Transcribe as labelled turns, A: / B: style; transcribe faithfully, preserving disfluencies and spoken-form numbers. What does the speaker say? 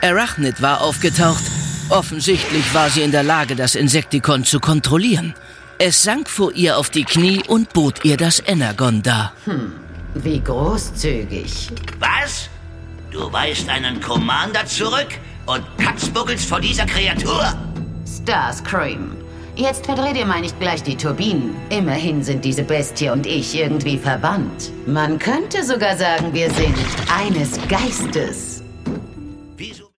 A: Arachnid war aufgetaucht. Offensichtlich war sie in der Lage, das Insektikon zu kontrollieren. Es sank vor ihr auf die Knie und bot ihr das Energon dar.
B: Hm, wie großzügig.
C: Was? Du weist einen Commander zurück und katzbuckelst vor dieser Kreatur?
B: Starscream, jetzt verdreht ihr mal nicht gleich die Turbinen. Immerhin sind diese Bestie und ich irgendwie verwandt. Man könnte sogar sagen, wir sind eines Geistes.